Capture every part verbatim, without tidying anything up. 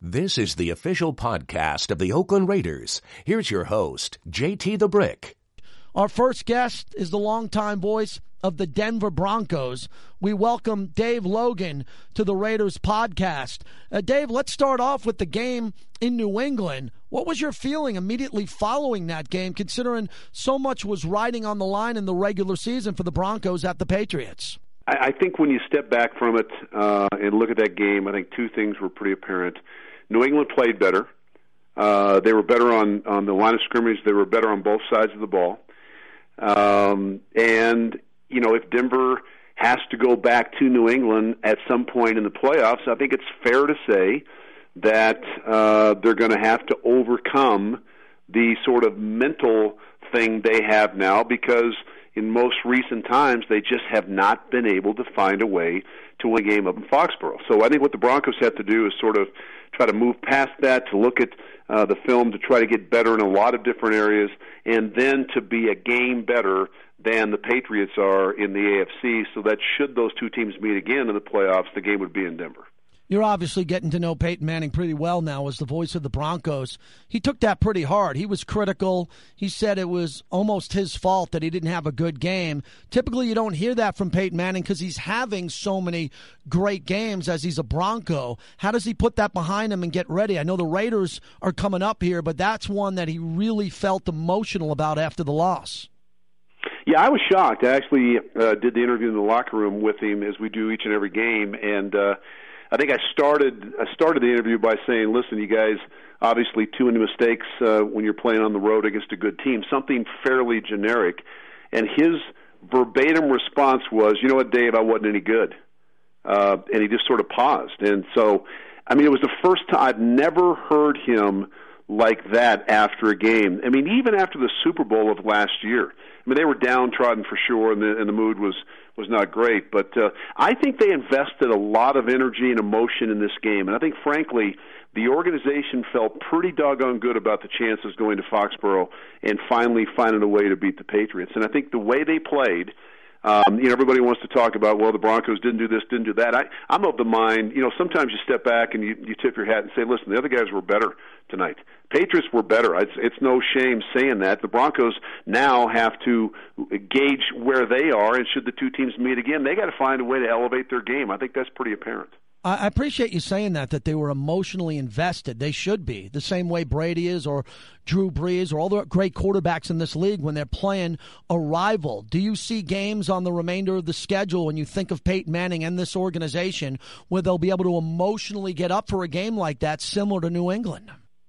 This is the official podcast of the Oakland Raiders. Here's your host, J T the Brick. Our first guest is the longtime voice of the Denver Broncos. We welcome Dave Logan to the Raiders podcast. Uh, Dave, let's start off with the game in New England. What was your feeling immediately following that game, considering so much was riding on the line in the regular season for the Broncos at the Patriots? I think when you step back from it uh, and look at that game, I think two things were pretty apparent. New England played better. Uh, they were better on, on the line of scrimmage. They were better on both sides of the ball. Um, and, you know, if Denver has to go back to New England at some point in the playoffs, I think it's fair to say that uh, they're going to have to overcome the sort of mental thing they have now, because in most recent times they just have not been able to find a way to win a game up in Foxborough. So I think what the Broncos have to do is sort of try to move past that, to look at uh, the film, to try to get better in a lot of different areas, and then to be a game better than the Patriots are in the A F C, so that should those two teams meet again in the playoffs, the game would be in Denver. You're obviously getting to know Peyton Manning pretty well now as the voice of the Broncos. He took that pretty hard. He was critical. He said it was almost his fault that he didn't have a good game. Typically, you don't hear that from Peyton Manning because he's having so many great games as he's a Bronco. How does he put that behind him and get ready? I know the Raiders are coming up here, but that's one that he really felt emotional about after the loss. Yeah, I was shocked. I actually uh, did the interview in the locker room with him, as we do each and every game, and uh, I think I started I started the interview by saying, listen, you guys, obviously too many mistakes uh, when you're playing on the road against a good team, something fairly generic. And his verbatim response was, you know what, Dave, I wasn't any good. Uh, and he just sort of paused. And so, I mean, it was the first time I've never heard him like that after a game. I mean, even after the Super Bowl of last year. I mean, they were downtrodden for sure, and the, and the mood was, was not great. But uh, I think they invested a lot of energy and emotion in this game. And I think, frankly, the organization felt pretty doggone good about the chances going to Foxborough and finally finding a way to beat the Patriots. And I think the way they played, Um, you know, everybody wants to talk about, well, the Broncos didn't do this, didn't do that. I, I'm of the mind, you know, sometimes you step back and you, you tip your hat and say, listen, the other guys were better tonight. Patriots were better. It's, it's no shame saying that. The Broncos now have to gauge where they are, and should the two teams meet again, they got to find a way to elevate their game. I think that's pretty apparent. I appreciate you saying that, that they were emotionally invested. They should be, the same way Brady is, or Drew Brees, or all the great quarterbacks in this league when they're playing a rival. Do you see games on the remainder of the schedule when you think of Peyton Manning and this organization where they'll be able to emotionally get up for a game like that, similar to New England?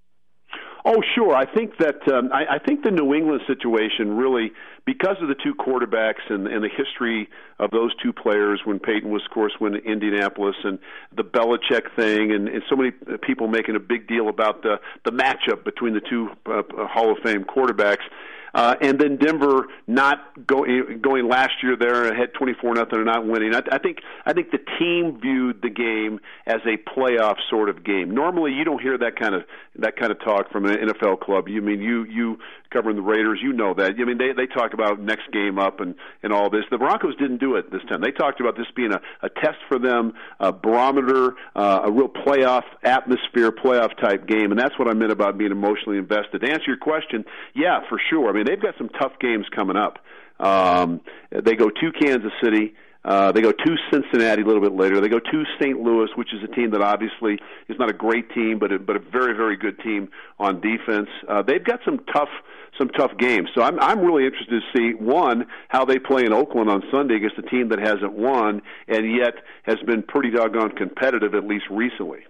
Oh, sure. I think that um, I, I think the New England situation really, because of the two quarterbacks and, and the history of those two players when Peyton was, of course, when Indianapolis, and the Belichick thing, and, and so many people making a big deal about the, the matchup between the two uh, Hall of Fame quarterbacks. Uh, and then Denver not go, going last year there ahead twenty-four nothing and not winning. I, I think I think the team viewed the game as a playoff sort of game. Normally, you don't hear that kind of that kind of talk from an N F L club. You mean you you covering the Raiders, you know that. I mean they they talk about next game up and, and all this. The Broncos didn't do it this time. They talked about this being a, a test for them, a barometer, uh, a real playoff atmosphere, playoff type game, and that's what I meant about being emotionally invested. To answer your question, yeah, for sure. I mean, they've got some tough games coming up. Um, they go to Kansas City. Uh, they go to Cincinnati a little bit later. They go to Saint Louis, which is a team that obviously is not a great team, but a, but a very, very good team on defense. Uh, they've got some tough some tough games. So I'm I'm really interested to see, one, how they play in Oakland on Sunday against a team that hasn't won and yet has been pretty doggone competitive, at least recently.